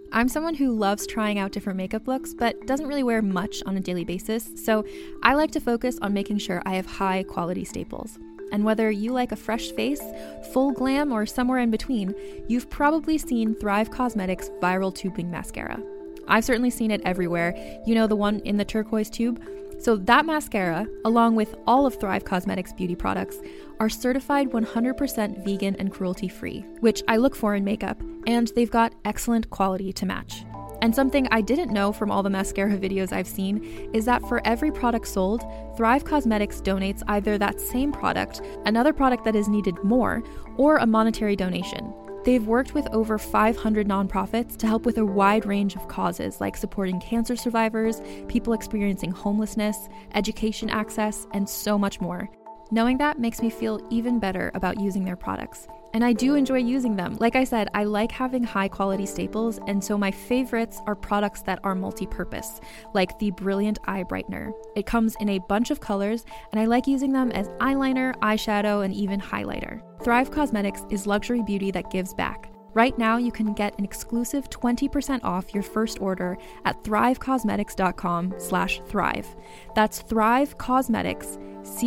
I'm someone who loves trying out different makeup looks, but doesn't really wear much on a daily basis, so I like to focus on making sure I have high quality staples. And whether you like a fresh face, full glam, or somewhere in between, you've probably seen Thrive Causemetics Viral Tubing Mascara. I've certainly seen it everywhere. You know, the one in the turquoise tube? So that mascara, along with all of Thrive Causemetics beauty products, are certified 100% vegan and cruelty-free, which I look for in makeup, and they've got excellent quality to match. And something I didn't know from all the mascara videos I've seen is that for every product sold, Thrive Causemetics donates either that same product, another product that is needed more, or a monetary donation. They've worked with over 500 nonprofits to help with a wide range of causes like supporting cancer survivors, people experiencing homelessness, education access, and so much more. Knowing that makes me feel even better about using their products. And I do enjoy using them. Like I said, I like having high quality staples, and so my favorites are products that are multi-purpose, like the Brilliant Eye Brightener. It comes in a bunch of colors, and I like using them as eyeliner, eyeshadow, and even highlighter. Thrive Causemetics is luxury beauty that gives back. Right now, you can get an exclusive 20% off your first order at thrivecausemetics.com/thrive. That's Thrive Causemetics,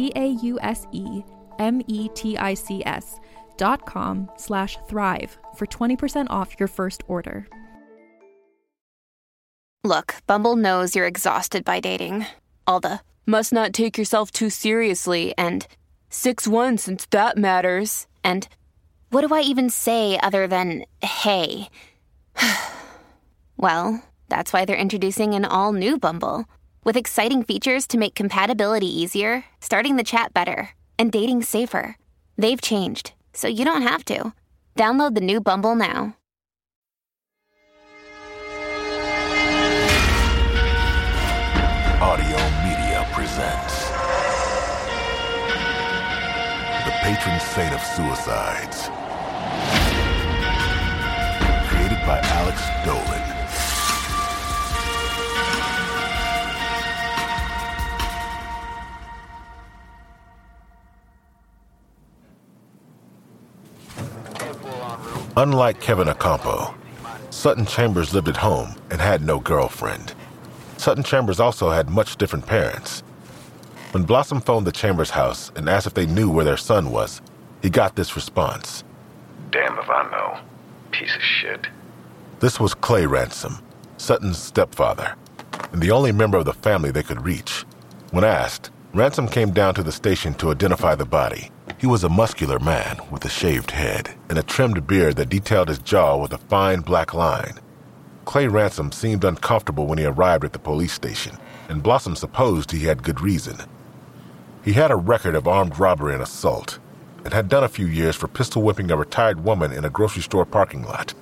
CAUSEMETICS.com/thrive for 20% off your first order. Look, Bumble knows you're exhausted by dating. All the must not take yourself too seriously and 6'1" since that matters. And what do I even say other than hey? Well, that's why they're introducing an all-new Bumble with exciting features to make compatibility easier, starting the chat better, and dating safer. They've changed, so you don't have to. Download the new Bumble now. Audio Media presents The Patron Saint of Suicides. Created by Alex Dolan. Unlike Kevin Ocampo, Sutton Chambers lived at home and had no girlfriend. Sutton Chambers also had much different parents. When Blossom phoned the Chambers house and asked if they knew where their son was, he got this response. Damn if I know. Piece of shit. This was Clay Ransom, Sutton's stepfather, and the only member of the family they could reach. When asked, Ransom came down to the station to identify the body. He was a muscular man with a shaved head and a trimmed beard that detailed his jaw with a fine black line. Clay Ransom seemed uncomfortable when he arrived at the police station, and Blossom supposed he had good reason. He had a record of armed robbery and assault, and had done a few years for pistol whipping a retired woman in a grocery store parking lot.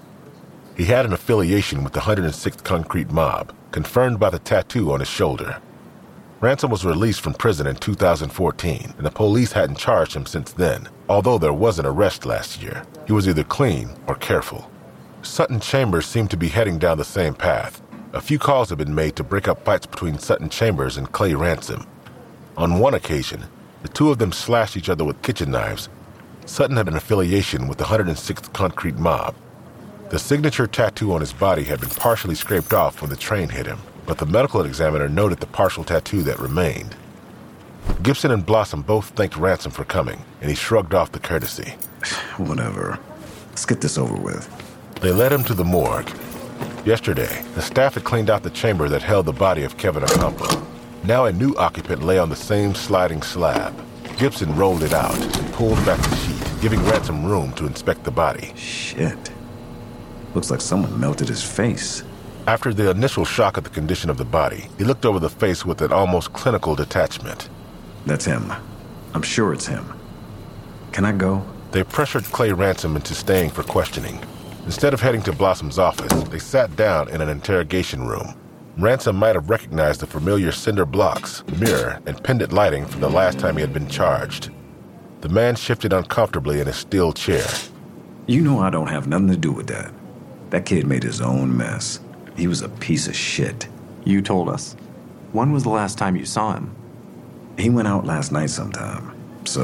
He had an affiliation with the 106th Concrete Mob, confirmed by the tattoo on his shoulder. Ransom was released from prison in 2014, and the police hadn't charged him since then, although there was an arrest last year. He was either clean or careful. Sutton Chambers seemed to be heading down the same path. A few calls had been made to break up fights between Sutton Chambers and Clay Ransom. On one occasion, the two of them slashed each other with kitchen knives. Sutton had an affiliation with the 106th Concrete Mob. The signature tattoo on his body had been partially scraped off when the train hit him, but the medical examiner noted the partial tattoo that remained. Gibson and Blossom both thanked Ransom for coming, and he shrugged off the courtesy. Whatever. Let's get this over with. They led him to the morgue. Yesterday, the staff had cleaned out the chamber that held the body of Kevin Ocampo. Now a new occupant lay on the same sliding slab. Gibson rolled it out and pulled back the sheet, giving Ransom room to inspect the body. Shit. Looks like someone melted his face. After the initial shock of the condition of the body, he looked over the face with an almost clinical detachment. That's him. I'm sure it's him. Can I go? They pressured Clay Ransom into staying for questioning. Instead of heading to Blossom's office, they sat down in an interrogation room. Ransom might have recognized the familiar cinder blocks, mirror, and pendant lighting from the last time he had been charged. The man shifted uncomfortably in his steel chair. You know I don't have nothing to do with that. That kid made his own mess. He was a piece of shit. You told us. When was the last time you saw him? He went out last night sometime. So,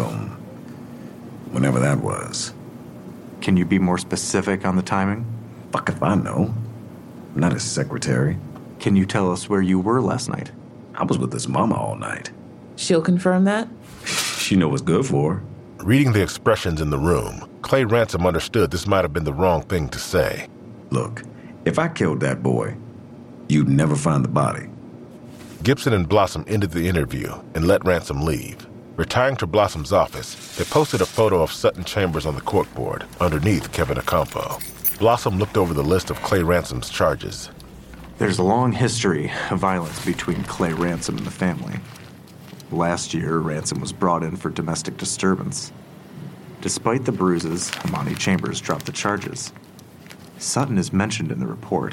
whenever that was. Can you be more specific on the timing? Fuck if I know. not his secretary. Can you tell us where you were last night? I was with his mama all night. She'll confirm that? She know what's good for her. Reading the expressions in the room, Clay Ransom understood this might have been the wrong thing to say. Look, if I killed that boy, you'd never find the body. Gibson and Blossom ended the interview and let Ransom leave. Retiring to Blossom's office, they posted a photo of Sutton Chambers on the corkboard underneath Kevin Ocampo. Blossom looked over the list of Clay Ransom's charges. There's a long history of violence between Clay Ransom and the family. Last year, Ransom was brought in for domestic disturbance. Despite the bruises, Amani Chambers dropped the charges. Sutton is mentioned in the report.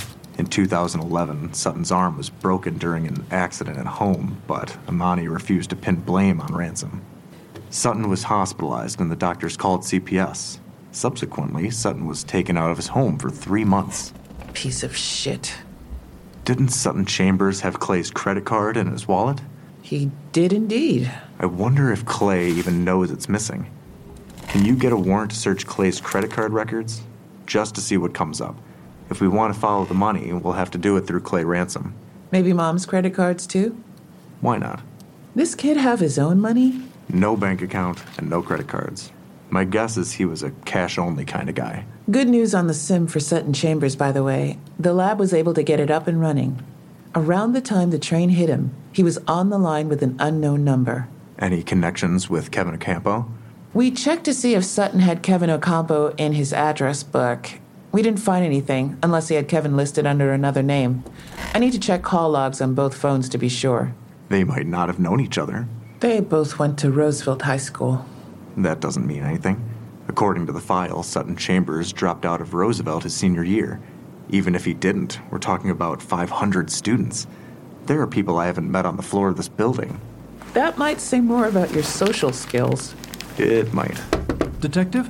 In 2011, Sutton's arm was broken during an accident at home, but Amani refused to pin blame on Ransom. Sutton was hospitalized and the doctors called CPS. Subsequently, Sutton was taken out of his home for 3 months. Piece of shit. Didn't Sutton Chambers have Clay's credit card in his wallet? He did indeed. I wonder if Clay even knows it's missing. Can you get a warrant to search Clay's credit card records? Just to see what comes up. If we want to follow the money, we'll have to do it through Clay Ransom. Maybe Mom's credit cards, too? Why not? This kid have his own money? No bank account and no credit cards. My guess is he was a cash-only kind of guy. Good news on the SIM for Sutton Chambers, by the way. The lab was able to get it up and running. Around the time the train hit him, he was on the line with an unknown number. Any connections with Kevin Ocampo? We checked to see if Sutton had Kevin Ocampo in his address book. We didn't find anything, unless he had Kevin listed under another name. I need to check call logs on both phones to be sure. They might not have known each other. They both went to Roosevelt High School. That doesn't mean anything. According to the file, Sutton Chambers dropped out of Roosevelt his senior year. Even if he didn't, we're talking about 500 students. There are people I haven't met on the floor of this building. That might say more about your social skills. It might. Detective,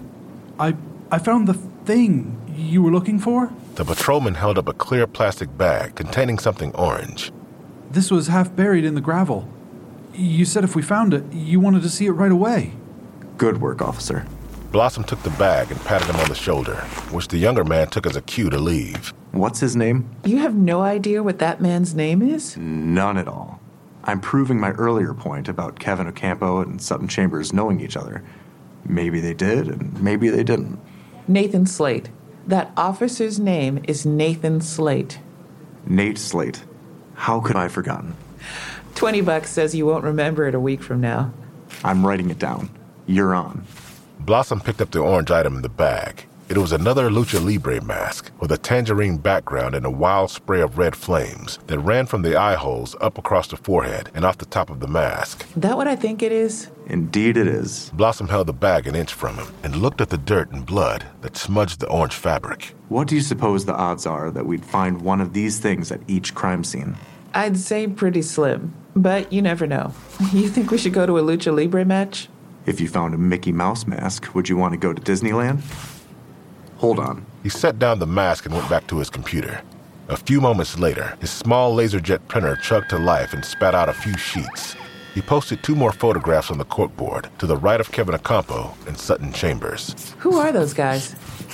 I found the thing you were looking for. The patrolman held up a clear plastic bag containing something orange. This was half buried in the gravel. You said if we found it, you wanted to see it right away. Good work, officer. Blossom took the bag and patted him on the shoulder, which the younger man took as a cue to leave. What's his name? You have no idea what that man's name is? None at all. I'm proving my earlier point about Kevin Ocampo and Sutton Chambers knowing each other. Maybe they did, and maybe they didn't. Nathan Slate. That officer's name is Nathan Slate. Nate Slate. How could I have forgotten? $20 says you won't remember it a week from now. I'm writing it down. You're on. Blossom picked up the orange item in the bag. It was another Lucha Libre mask with a tangerine background and a wild spray of red flames that ran from the eye holes up across the forehead and off the top of the mask. That what I think it is? Indeed it is. Blossom held the bag an inch from him and looked at the dirt and blood that smudged the orange fabric. What do you suppose the odds are that we'd find one of these things at each crime scene? I'd say pretty slim, but you never know. You think we should go to a Lucha Libre match? If you found a Mickey Mouse mask, would you want to go to Disneyland? Hold on. He set down the mask and went back to his computer. A few moments later, his small laserjet printer chugged to life and spat out a few sheets. He posted 2 more photographs on the corkboard to the right of Kevin Ocampo and Sutton Chambers. Who are those guys?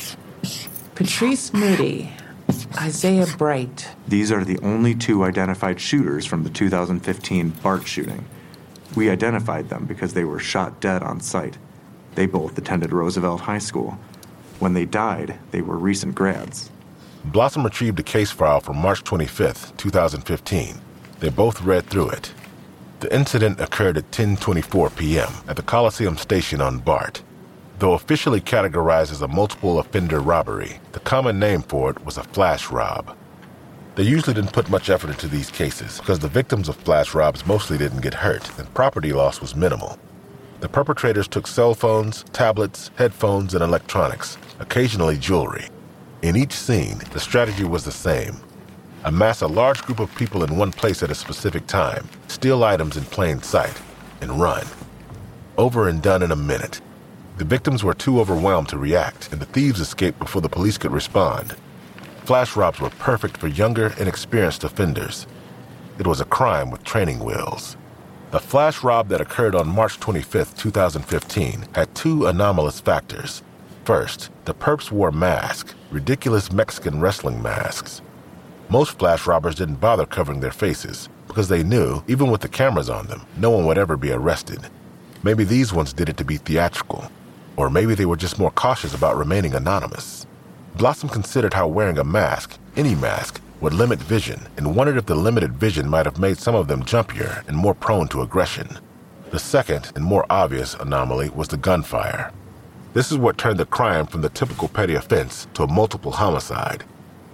Patrice Moody, Isaiah Bright. These are the only 2 identified shooters from the 2015 BART shooting. We identified them because they were shot dead on site. They both attended Roosevelt High School. When they died, they were recent grads. Blossom retrieved a case file from March 25th, 2015. They both read through it. The incident occurred at 10:24 p.m. at the Coliseum station on BART. Though officially categorized as a multiple offender robbery, the common name for it was a flash rob. They usually didn't put much effort into these cases because the victims of flash robs mostly didn't get hurt and property loss was minimal. The perpetrators took cell phones, tablets, headphones, and electronics, occasionally jewelry. In each scene, the strategy was the same. Amass a large group of people in one place at a specific time, steal items in plain sight, and run. Over and done in a minute. The victims were too overwhelmed to react, and the thieves escaped before the police could respond. Flash robs were perfect for younger, inexperienced offenders. It was a crime with training wheels. The flash rob that occurred on March 25, 2015, had 2 anomalous factors. First, the perps wore masks, ridiculous Mexican wrestling masks. Most flash robbers didn't bother covering their faces because they knew, even with the cameras on them, no one would ever be arrested. Maybe these ones did it to be theatrical, or maybe they were just more cautious about remaining anonymous. Blossom considered how wearing a mask, any mask, would limit vision and wondered if the limited vision might have made some of them jumpier and more prone to aggression. The second and more obvious anomaly was the gunfire. This is what turned the crime from the typical petty offense to a multiple homicide.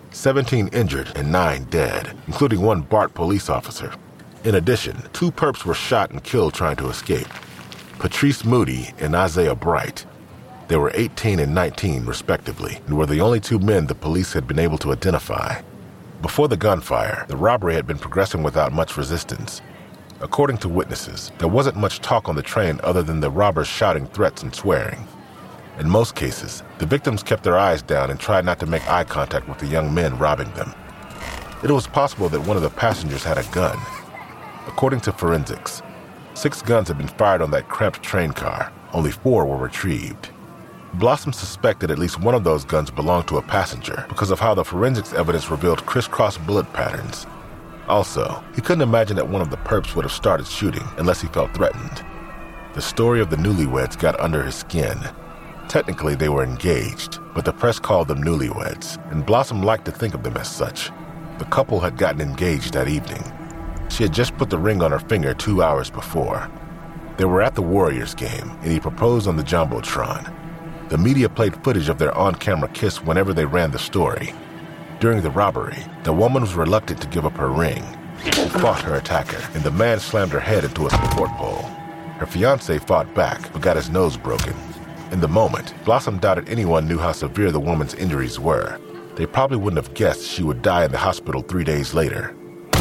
17 injured and 9 dead, including one BART police officer. In addition, 2 perps were shot and killed trying to escape. Patrice Moody and Isaiah Bright. They were 18 and 19, respectively, and were the only 2 men the police had been able to identify. Before the gunfire, the robbery had been progressing without much resistance. According to witnesses, there wasn't much talk on the train other than the robbers shouting threats and swearing. In most cases, the victims kept their eyes down and tried not to make eye contact with the young men robbing them. It was possible that one of the passengers had a gun. According to forensics, 6 guns had been fired on that cramped train car. Only 4 were retrieved. Blossom suspected at least one of those guns belonged to a passenger because of how the forensics evidence revealed crisscross bullet patterns. Also, he couldn't imagine that one of the perps would have started shooting unless he felt threatened. The story of the newlyweds got under his skin. Technically, they were engaged, but the press called them newlyweds, and Blossom liked to think of them as such. The couple had gotten engaged that evening. She had just put the ring on her finger 2 hours before. They were at the Warriors game, and he proposed on the Jumbotron. The media played footage of their on-camera kiss whenever they ran the story. During the robbery, the woman was reluctant to give up her ring. She fought her attacker, and the man slammed her head into a support pole. Her fiancé fought back, but got his nose broken. In the moment, Blossom doubted anyone knew how severe the woman's injuries were. They probably wouldn't have guessed she would die in the hospital 3 days later.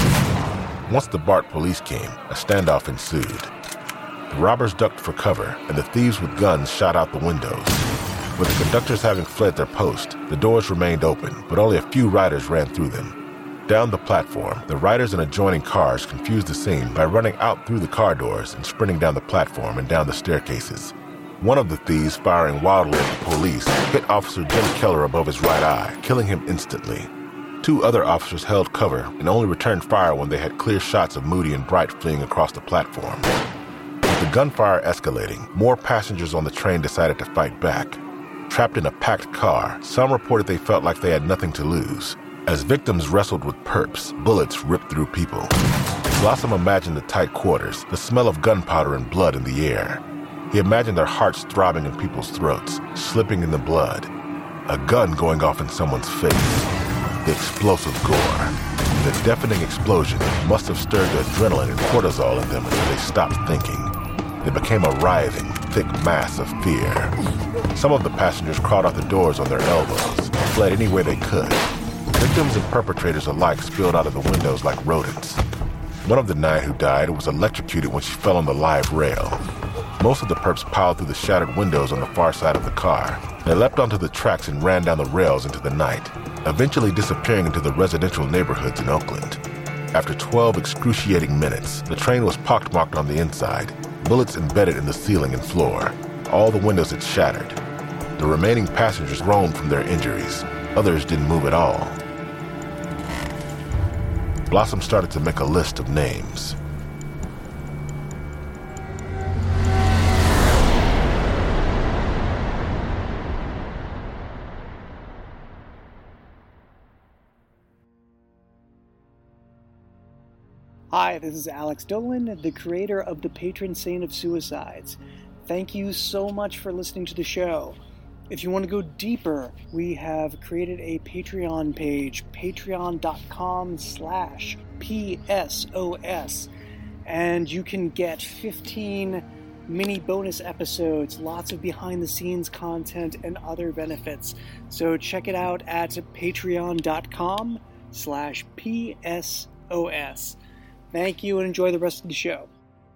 Once the BART police came, a standoff ensued. The robbers ducked for cover, and the thieves with guns shot out the windows. With the conductors having fled their post, the doors remained open, but only a few riders ran through them. Down the platform, the riders in adjoining cars confused the scene by running out through the car doors and sprinting down the platform and down the staircases. One of the thieves, firing wildly at the police, hit Officer Jim Keller above his right eye, killing him instantly. 2 other officers held cover and only returned fire when they had clear shots of Moody and Bright fleeing across the platform. With the gunfire escalating, more passengers on the train decided to fight back. Trapped in a packed car, some reported they felt like they had nothing to lose. As victims wrestled with perps, bullets ripped through people. Blossom imagined the tight quarters, the smell of gunpowder and blood in the air. He imagined their hearts throbbing in people's throats, slipping in the blood. A gun going off in someone's face. The explosive gore. The deafening explosion must have stirred the adrenaline and cortisol in them until they stopped thinking. They became a writhing, thick mass of fear. Some of the passengers crawled out the doors on their elbows, fled any way they could. Victims and perpetrators alike spilled out of the windows like rodents. One of the 9 who died was electrocuted when she fell on the live rail. Most of the perps piled through the shattered windows on the far side of the car. They leapt onto the tracks and ran down the rails into the night, eventually disappearing into the residential neighborhoods in Oakland. After 12 excruciating minutes, the train was pockmarked on the inside, bullets embedded in the ceiling and floor. All the windows had shattered. The remaining passengers groaned from their injuries. Others didn't move at all. Blossom started to make a list of names. Hi, this is Alex Dolan, the creator of The Patron Saint of Suicides. Thank you so much for listening to the show. If you want to go deeper, we have created a Patreon page, patreon.com/PSOS, and you can get 15 mini bonus episodes, lots of behind-the-scenes content, and other benefits. So check it out at patreon.com/PSOS. Thank you and enjoy the rest of the show.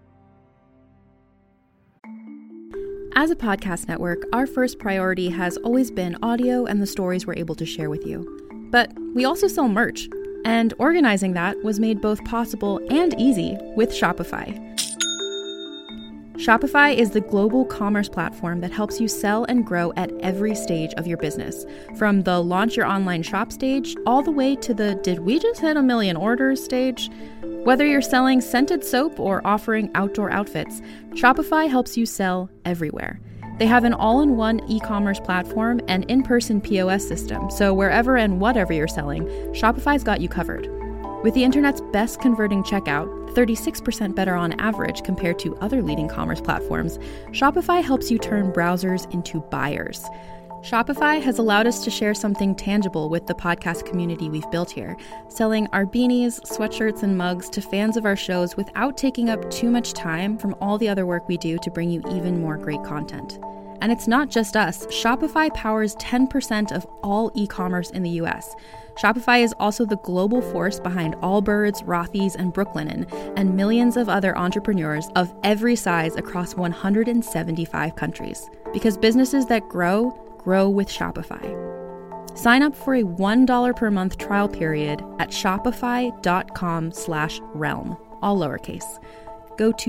As a podcast network, our first priority has always been audio and the stories we're able to share with you. But we also sell merch, and organizing that was made both possible and easy with Shopify. Shopify is the global commerce platform that helps you sell and grow at every stage of your business. From the launch your online shop stage, all the way to the did we just hit 1 million orders stage? Whether you're selling scented soap or offering outdoor outfits, Shopify helps you sell everywhere. They have an all-in-one e-commerce platform and in-person POS system, so wherever and whatever you're selling, Shopify's got you covered. With the internet's best converting checkout, 36% better on average compared to other leading commerce platforms, Shopify helps you turn browsers into buyers. Shopify has allowed us to share something tangible with the podcast community we've built here, selling our beanies, sweatshirts, and mugs to fans of our shows without taking up too much time from all the other work we do to bring you even more great content. And it's not just us. Shopify powers 10% of all e-commerce in the US. Shopify is also the global force behind Allbirds, Rothy's, and Brooklinen, and millions of other entrepreneurs of every size across 175 countries. Because businesses that grow with Shopify. Sign up for a $1 per month trial period at shopify.com/realm, all lowercase. Go to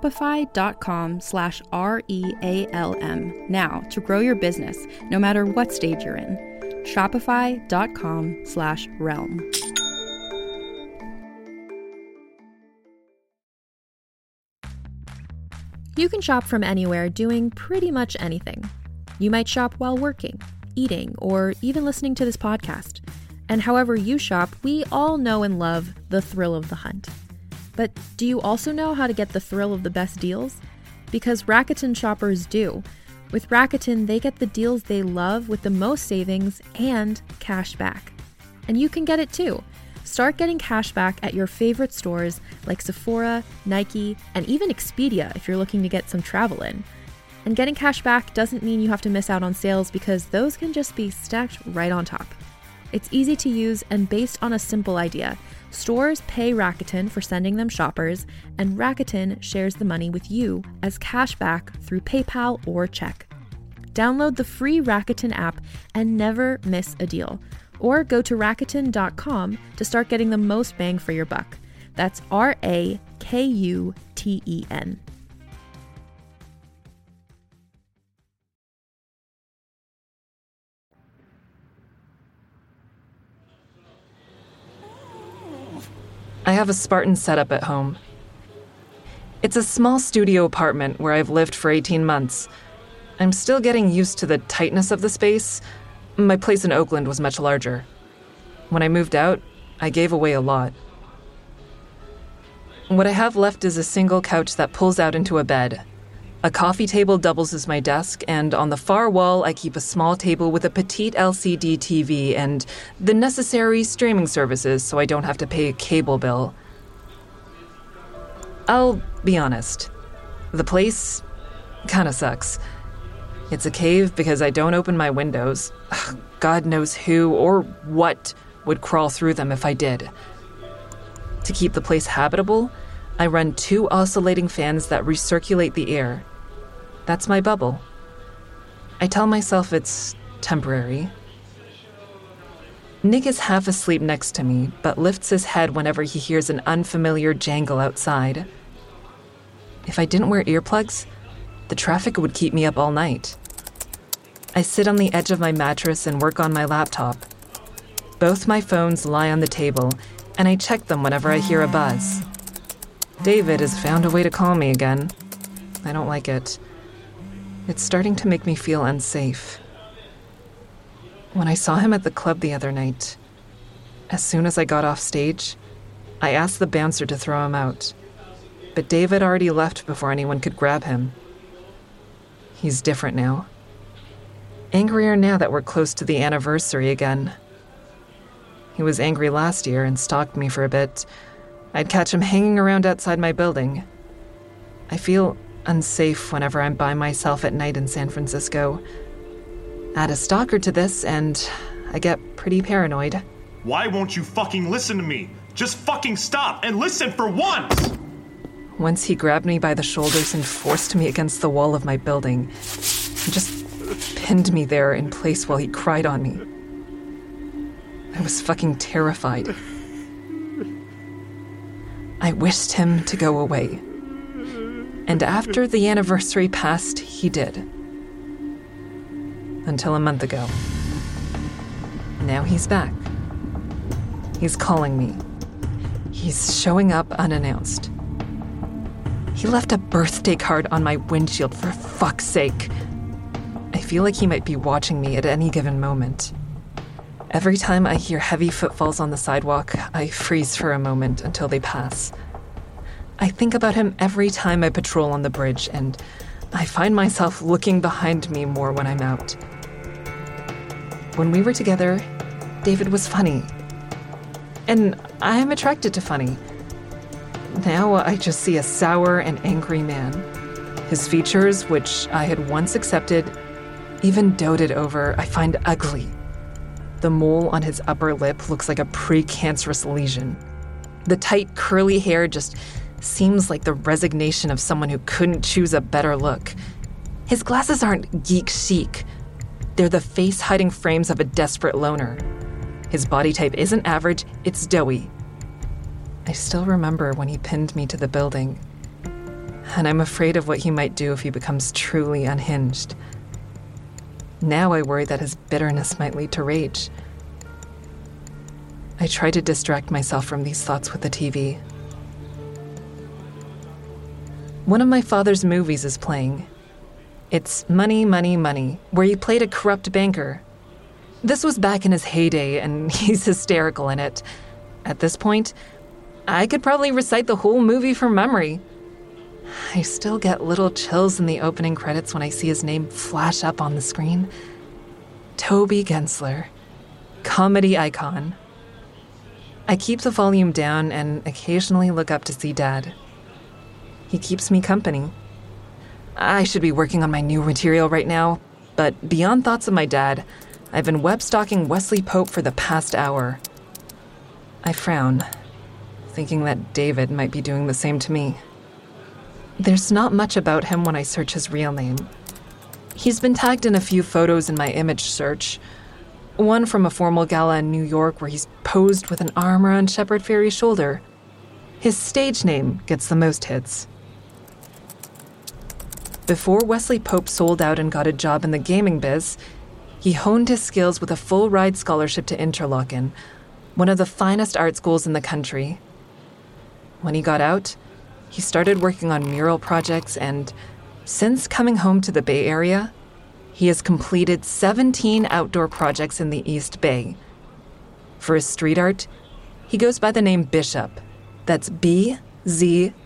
shopify.com/REALM now to grow your business, no matter what stage you're in. Shopify.com/realm. You can shop from anywhere doing pretty much anything. You might shop while working, eating, or even listening to this podcast. And however you shop, we all know and love the thrill of the hunt. But do you also know how to get the thrill of the best deals? Because Rakuten shoppers do. With Rakuten, they get the deals they love with the most savings and cash back. And you can get it too. Start getting cash back at your favorite stores like Sephora, Nike, and even Expedia if you're looking to get some travel in. And getting cash back doesn't mean you have to miss out on sales because those can just be stacked right on top. It's easy to use and based on a simple idea. Stores pay Rakuten for sending them shoppers, and Rakuten shares the money with you as cash back through PayPal or check. Download the free Rakuten app and never miss a deal. Or go to Rakuten.com to start getting the most bang for your buck. That's RAKUTEN. I have a Spartan setup at home. It's a small studio apartment where I've lived for 18 months. I'm still getting used to the tightness of the space. My place in Oakland was much larger. When I moved out, I gave away a lot. What I have left is a single couch that pulls out into a bed. A coffee table doubles as my desk, and on the far wall I keep a small table with a petite LCD TV and the necessary streaming services so I don't have to pay a cable bill. I'll be honest. The place kinda sucks. It's a cave because I don't open my windows. God knows who or what would crawl through them if I did. To keep the place habitable, I run 2 oscillating fans that recirculate the air. That's my bubble. I tell myself it's temporary. Nick is half asleep next to me, but lifts his head whenever he hears an unfamiliar jangle outside. If I didn't wear earplugs, the traffic would keep me up all night. I sit on the edge of my mattress and work on my laptop. Both my phones lie on the table, and I check them whenever I hear a buzz. David has found a way to call me again. I don't like it. It's starting to make me feel unsafe. When I saw him at the club the other night, as soon as I got off stage, I asked the bouncer to throw him out. But David already left before anyone could grab him. He's different now. Angrier now that we're close to the anniversary again. He was angry last year and stalked me for a bit. I'd catch him hanging around outside my building. I feel unsafe whenever I'm by myself at night in San Francisco. Add a stalker to this, and I get pretty paranoid. Why won't you fucking listen to me? Just fucking stop and listen for once! Once he grabbed me by the shoulders and forced me against the wall of my building. He just pinned me there in place while he cried on me. I was fucking terrified. I wished him to go away. And after the anniversary passed, he did. Until a month ago. Now he's back. He's calling me. He's showing up unannounced. He left a birthday card on my windshield, for fuck's sake. I feel like he might be watching me at any given moment. Every time I hear heavy footfalls on the sidewalk, I freeze for a moment until they pass. I think about him every time I patrol on the bridge, and I find myself looking behind me more when I'm out. When we were together, David was funny. And I am attracted to funny. Now I just see a sour and angry man. His features, which I had once accepted, even doted over, I find ugly. The mole on his upper lip looks like a precancerous lesion. The tight, curly hair just seems like the resignation of someone who couldn't choose a better look. His glasses aren't geek chic. They're the face-hiding frames of a desperate loner. His body type isn't average, it's doughy. I still remember when he pinned me to the building, and I'm afraid of what he might do if he becomes truly unhinged. Now I worry that his bitterness might lead to rage. I try to distract myself from these thoughts with the TV. One of my father's movies is playing. It's Money, Money, Money, where he played a corrupt banker. This was back in his heyday, and he's hysterical in it. At this point, I could probably recite the whole movie from memory. I still get little chills in the opening credits when I see his name flash up on the screen. Toby Gensler, comedy icon. I keep the volume down and occasionally look up to see Dad. He keeps me company. I should be working on my new material right now, but beyond thoughts of my dad, I've been web-stalking Wesley Pope for the past hour. I frown, thinking that David might be doing the same to me. There's not much about him when I search his real name. He's been tagged in a few photos in my image search. One from a formal gala in New York where he's posed with an arm around Shepard Fairey's shoulder. His stage name gets the most hits. Before Wesley Pope sold out and got a job in the gaming biz, he honed his skills with a full-ride scholarship to Interlochen, one of the finest art schools in the country. When he got out, he started working on mural projects, and since coming home to the Bay Area, he has completed 17 outdoor projects in the East Bay. For his street art, he goes by the name Bishop. That's BZSHP.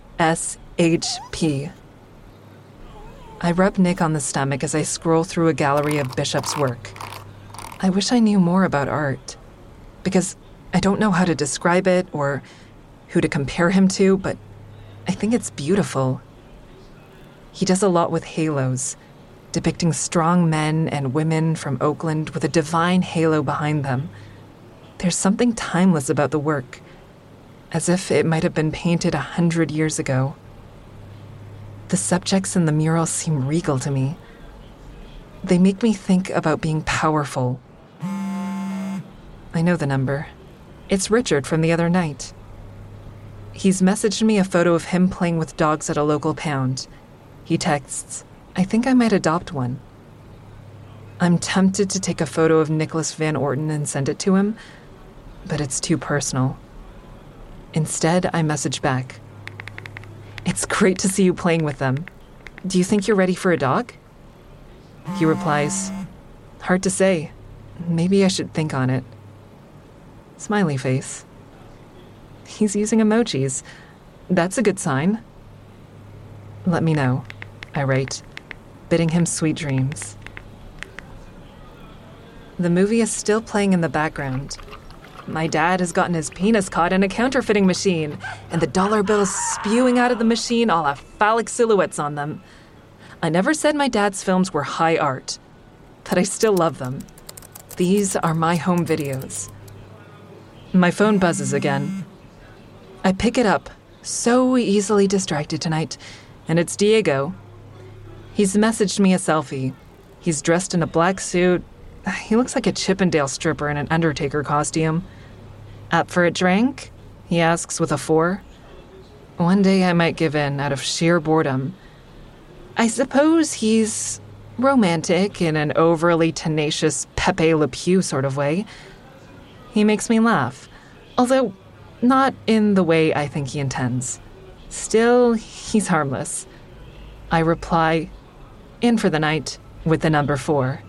I rub Nick on the stomach as I scroll through a gallery of Bishop's work. I wish I knew more about art, because I don't know how to describe it or who to compare him to, but I think it's beautiful. He does a lot with halos, depicting strong men and women from Oakland with a divine halo behind them. There's something timeless about the work, as if it might have been painted 100 years ago. The subjects in the mural seem regal to me. They make me think about being powerful. I know the number. It's Richard from the other night. He's messaged me a photo of him playing with dogs at a local pound. He texts, "I think I might adopt one." I'm tempted to take a photo of Nicholas Van Orton and send it to him, but it's too personal. Instead, I message back, "It's great to see you playing with them. Do you think you're ready for a dog?" He replies, "Hard to say. Maybe I should think on it." Smiley face. He's using emojis. That's a good sign. "Let me know," I write, bidding him sweet dreams. The movie is still playing in the background. My dad has gotten his penis caught in a counterfeiting machine, and the dollar bills spewing out of the machine all have phallic silhouettes on them. I never said my dad's films were high art, but I still love them. These are my home videos. My phone buzzes again. I pick it up, so easily distracted tonight, and it's Diego. He's messaged me a selfie. He's dressed in a black suit. He looks like a Chippendale stripper in an Undertaker costume. "Up for a drink?" he asks with a 4. One day I might give in out of sheer boredom, I suppose he's romantic in an overly tenacious Pepe Le Pew sort of way. He makes me laugh, although not in the way I think he intends. Still, he's harmless. I reply, in for the night, with the number 4.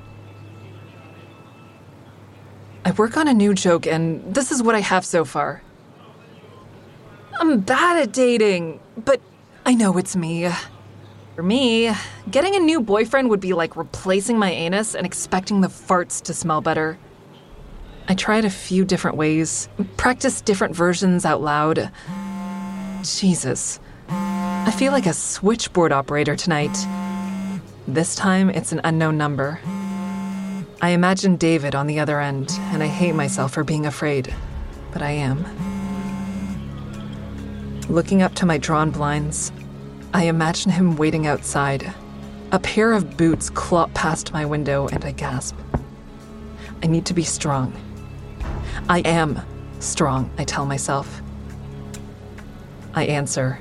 I work on a new joke, and this is what I have so far. I'm bad at dating, but I know it's me. For me, getting a new boyfriend would be like replacing my anus and expecting the farts to smell better. I tried a few different ways, practiced different versions out loud. Jesus. I feel like a switchboard operator tonight. This time, it's an unknown number. I imagine David on the other end, and I hate myself for being afraid, but I am. Looking up to my drawn blinds, I imagine him waiting outside. A pair of boots clop past my window, and I gasp. I need to be strong. I am strong, I tell myself. I answer.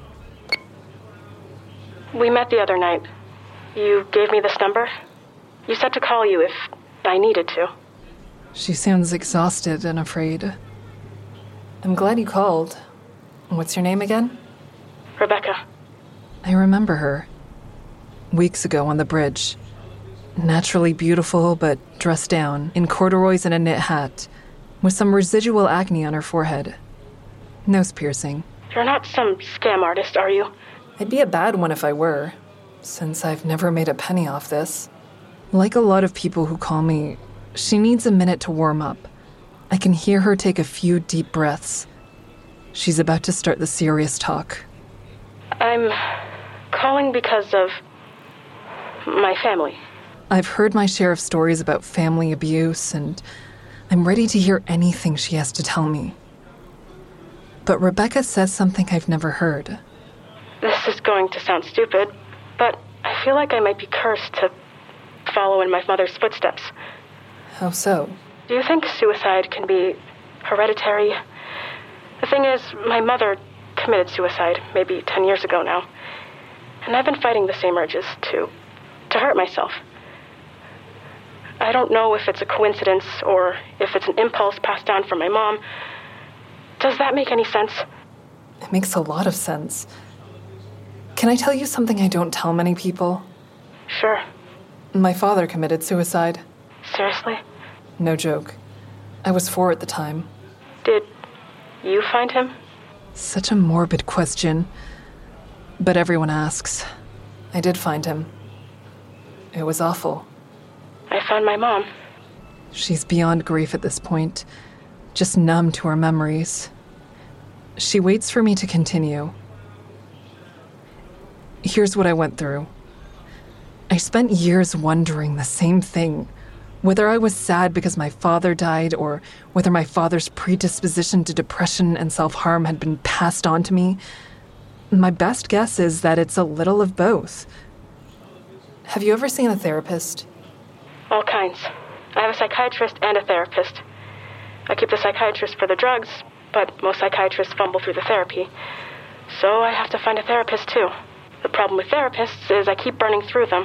We met the other night. You gave me this number. You said to call you if I needed to. She sounds exhausted and afraid. I'm glad you called. What's your name again? Rebecca. I remember her. Weeks ago on the bridge. Naturally beautiful, but dressed down, in corduroys and a knit hat, with some residual acne on her forehead. Nose piercing. You're not some scam artist, are you? I'd be a bad one if I were, since I've never made a penny off this. Like a lot of people who call me, she needs a minute to warm up. I can hear her take a few deep breaths. She's about to start the serious talk. I'm calling because of my family. I've heard my share of stories about family abuse, and I'm ready to hear anything she has to tell me. But Rebecca says something I've never heard. This is going to sound stupid, but I feel like I might be cursed to follow in my mother's footsteps. How so? Do you think suicide can be hereditary? The thing is, my mother committed suicide maybe 10 years ago now, and I've been fighting the same urges to hurt myself. I don't know if it's a coincidence or if it's an impulse passed down from my mom. Does that make any sense? It makes a lot of sense. Can I tell you something I don't tell many people? Sure. My father committed suicide. Seriously? No joke. I was 4 at the time. Did you find him? Such a morbid question. But everyone asks. I did find him. It was awful. I found my mom. She's beyond grief at this point, just numb to her memories. She waits for me to continue. Here's what I went through. I spent years wondering the same thing, whether I was sad because my father died or whether my father's predisposition to depression and self-harm had been passed on to me. My best guess is that it's a little of both. Have you ever seen a therapist? All kinds. I have a psychiatrist and a therapist. I keep the psychiatrist for the drugs, but most psychiatrists fumble through the therapy. So I have to find a therapist too. The problem with therapists is I keep burning through them.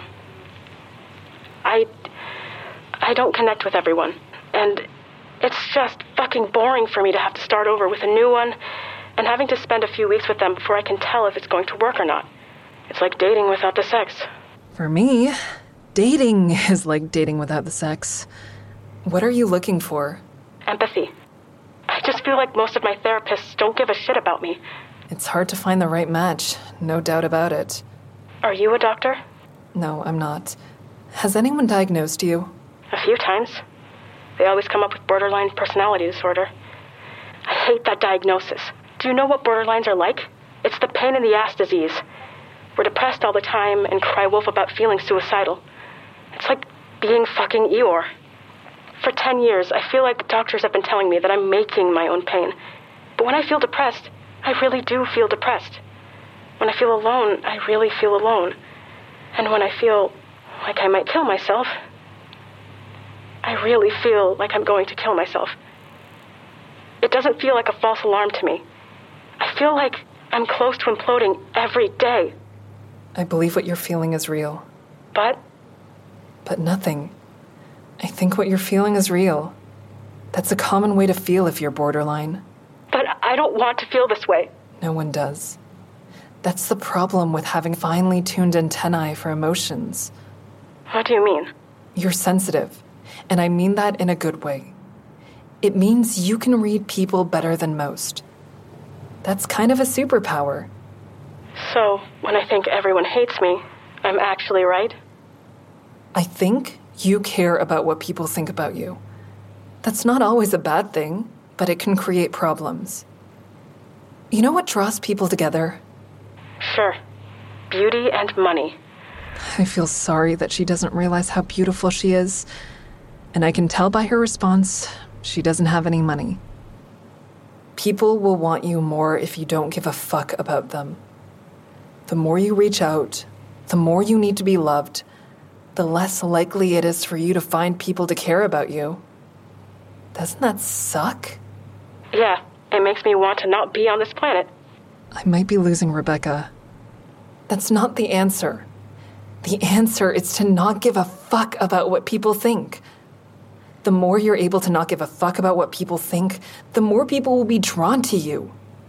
I don't connect with everyone, and it's just fucking boring for me to have to start over with a new one and having to spend a few weeks with them before I can tell if it's going to work or not. It's like dating without the sex. For me, dating is like dating without the sex. What are you looking for? Empathy. I just feel like most of my therapists don't give a shit about me. It's hard to find the right match, no doubt about it. Are you a doctor? No, I'm not. Has anyone diagnosed you? A few times. They always come up with borderline personality disorder. I hate that diagnosis. Do you know what borderlines are like? It's the pain in the ass disease. We're depressed all the time and cry wolf about feeling suicidal. It's like being fucking Eeyore. For 10 years, I feel like doctors have been telling me that I'm making my own pain. But when I feel depressed, I really do feel depressed. When I feel alone, I really feel alone. And when I feel like I might kill myself, I really feel like I'm going to kill myself. It doesn't feel like a false alarm to me. I feel like I'm close to imploding every day. I believe what you're feeling is real. But? But nothing. I think what you're feeling is real. That's a common way to feel if you're borderline. But I don't want to feel this way. No one does. That's the problem with having finely tuned antennae for emotions. What do you mean? You're sensitive, and I mean that in a good way. It means you can read people better than most. That's kind of a superpower. So, when I think everyone hates me, I'm actually right? I think you care about what people think about you. That's not always a bad thing, but it can create problems. You know what draws people together? Sure. Beauty and money. I feel sorry that she doesn't realize how beautiful she is, and I can tell by her response she doesn't have any money. People will want you more if you don't give a fuck about them. The more you reach out, the more you need to be loved, the less likely it is for you to find people to care about you. Doesn't that suck? Yeah, it makes me want to not be on this planet. I might be losing Rebecca. That's not the answer. The answer is to not give a fuck about what people think. The more you're able to not give a fuck about what people think, the more people will be drawn to you.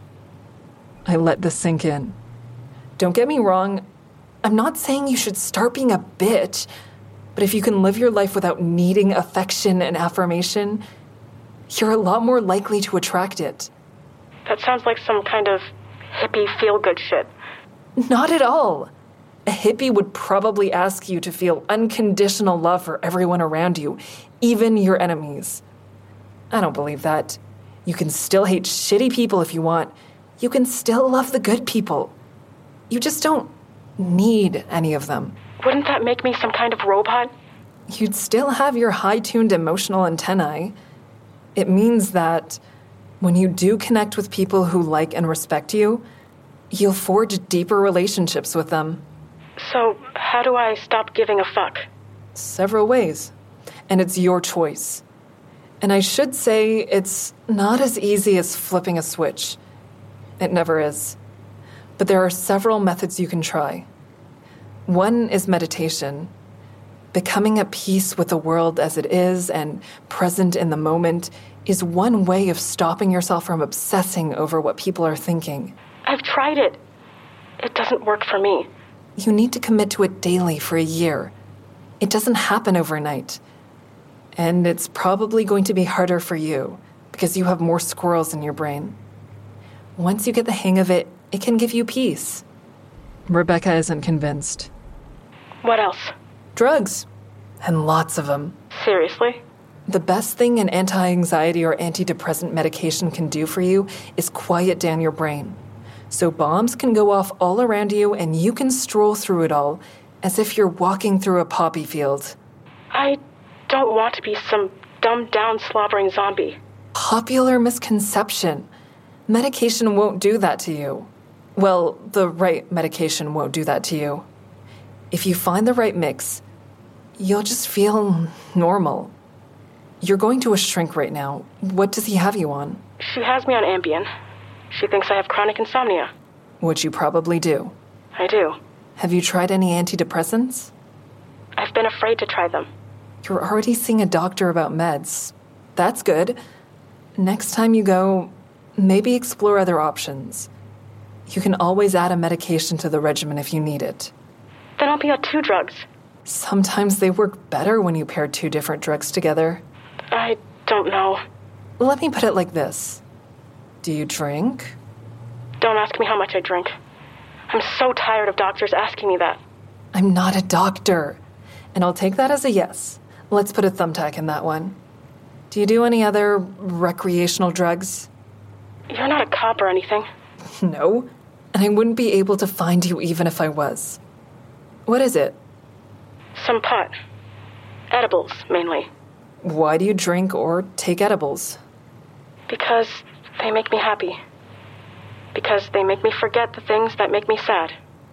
I let this sink in. Don't get me wrong, I'm not saying you should start being a bitch, but if you can live your life without needing affection and affirmation, you're a lot more likely to attract it. That sounds like some kind of hippie feel-good shit. Not at all. A hippie would probably ask you to feel unconditional love for everyone around you, even your enemies. I don't believe that. You can still hate shitty people if you want. You can still love the good people. You just don't need any of them. Wouldn't that make me some kind of robot? You'd still have your high-tuned emotional antennae. It means that when you do connect with people who like and respect you, you'll forge deeper relationships with them. So, how do I stop giving a fuck? Several ways. And it's your choice. And I should say it's not as easy as flipping a switch. It never is. But there are several methods you can try. One is meditation. Becoming at peace with the world as it is and present in the moment is one way of stopping yourself from obsessing over what people are thinking. I've tried it. It doesn't work for me. You need to commit to it daily for a year. It doesn't happen overnight. And it's probably going to be harder for you because you have more squirrels in your brain. Once you get the hang of it, it can give you peace. Rebecca isn't convinced. What else? Drugs. And lots of them. Seriously? The best thing an anti-anxiety or antidepressant medication can do for you is quiet down your brain. So bombs can go off all around you and you can stroll through it all as if you're walking through a poppy field. I don't want to be some dumbed-down slobbering zombie. Popular misconception. Medication won't do that to you. Well, the right medication won't do that to you. If you find the right mix, you'll just feel normal. You're going to a shrink right now. What does he have you on? She has me on Ambien. She thinks I have chronic insomnia. Which you probably do. I do. Have you tried any antidepressants? I've been afraid to try them. You're already seeing a doctor about meds. That's good. Next time you go, maybe explore other options. You can always add a medication to the regimen if you need it. Then I'll be on 2 drugs. Sometimes they work better when you pair 2 different drugs together. I don't know. Let me put it like this. Do you drink? Don't ask me how much I drink. I'm so tired of doctors asking me that. I'm not a doctor. And I'll take that as a yes. Let's put a thumbtack in that one. Do you do any other recreational drugs? You're not a cop or anything. No. And I wouldn't be able to find you even if I was. What is it? Some pot. Edibles, mainly. Why do you drink or take edibles? Because they make me happy. Because they make me forget the things that make me sad.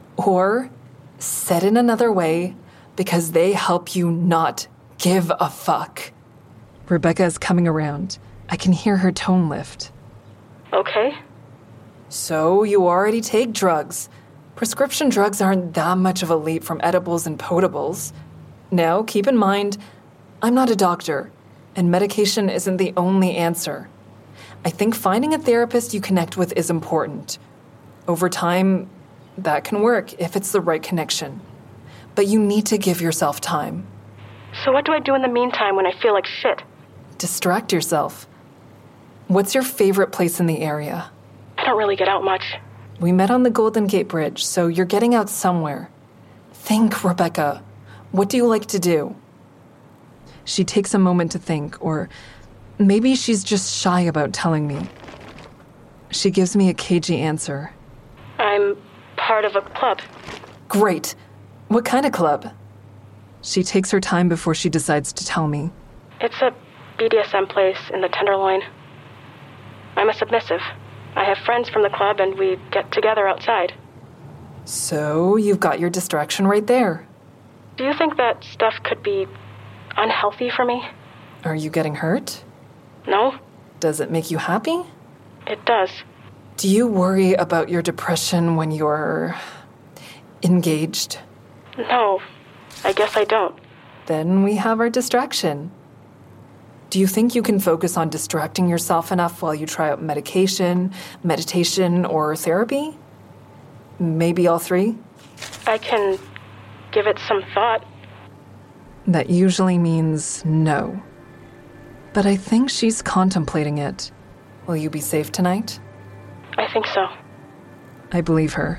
Or, said in another way, because they help you not give a fuck. Rebecca is coming around. I can hear her tone lift. Okay. So you already take drugs. Prescription drugs aren't that much of a leap from edibles and potables. Now, keep in mind, I'm not a doctor, and medication isn't the only answer. I think finding a therapist you connect with is important. Over time, that can work if it's the right connection. But you need to give yourself time. So what do I do in the meantime when I feel like shit? Distract yourself. What's your favorite place in the area? I don't really get out much. We met on the Golden Gate Bridge, so you're getting out somewhere. Think, Rebecca. What do you like to do? She takes a moment to think, or maybe she's just shy about telling me. She gives me a cagey answer. I'm part of a club. Great. What kind of club? She takes her time before she decides to tell me. It's a BDSM place in the Tenderloin. I'm a submissive. I have friends from the club and we get together outside. So you've got your distraction right there. Do you think that stuff could be unhealthy for me? Are you getting hurt? No. Does it make you happy? It does. Do you worry about your depression when you're engaged? No, I guess I don't. Then we have our distraction. Do you think you can focus on distracting yourself enough while you try out medication, meditation, or therapy? Maybe all three? I can give it some thought. That usually means no. But I think she's contemplating it. Will you be safe tonight? I think so. I believe her.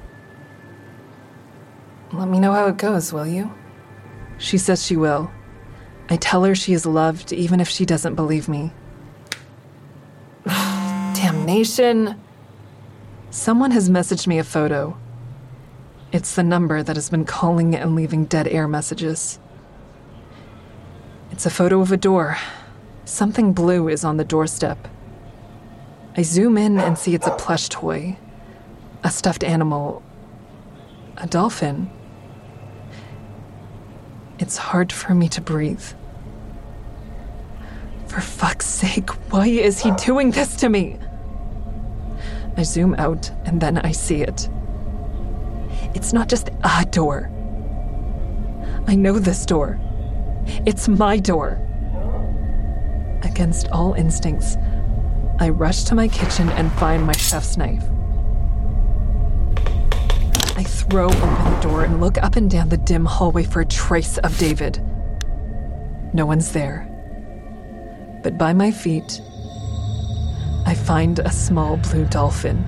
Let me know how it goes, will you? She says she will. I tell her she is loved even if she doesn't believe me. Damnation! Someone has messaged me a photo. It's the number that has been calling and leaving dead air messages. It's a photo of a door. Something blue is on the doorstep. I zoom in and see it's a plush toy. A stuffed animal. A dolphin. It's hard for me to breathe. For fuck's sake, why is he doing this to me? I zoom out and then I see it. It's not just a door. I know this door. It's my door. Against all instincts, I rush to my kitchen and find my chef's knife. I throw open the door and look up and down the dim hallway for a trace of David. No one's there. But by my feet, I find a small blue dolphin.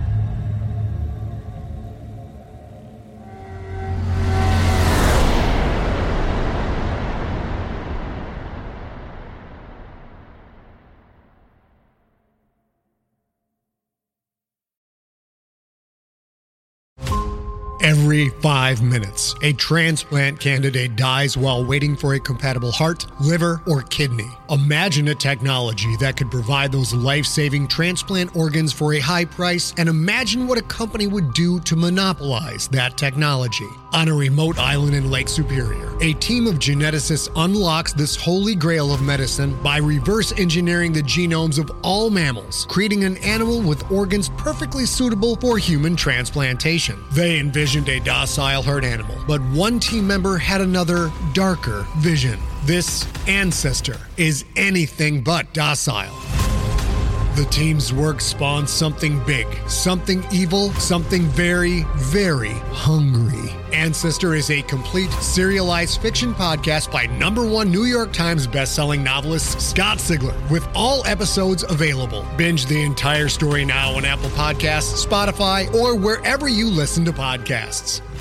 Every 5 minutes, a transplant candidate dies while waiting for a compatible heart, liver, or kidney. Imagine a technology that could provide those life-saving transplant organs for a high price, and imagine what a company would do to monopolize that technology. On a remote island in Lake Superior, a team of geneticists unlocks this holy grail of medicine by reverse engineering the genomes of all mammals, creating an animal with organs perfectly suitable for human transplantation. They envisioned a docile herd animal, but one team member had another, darker vision. This ancestor is anything but docile. The team's work spawned something big, something evil, something very, very hungry. Ancestor is a complete serialized fiction podcast by #1 New York Times bestselling novelist Scott Sigler, with all episodes available. Binge the entire story now on Apple Podcasts, Spotify, or wherever you listen to podcasts.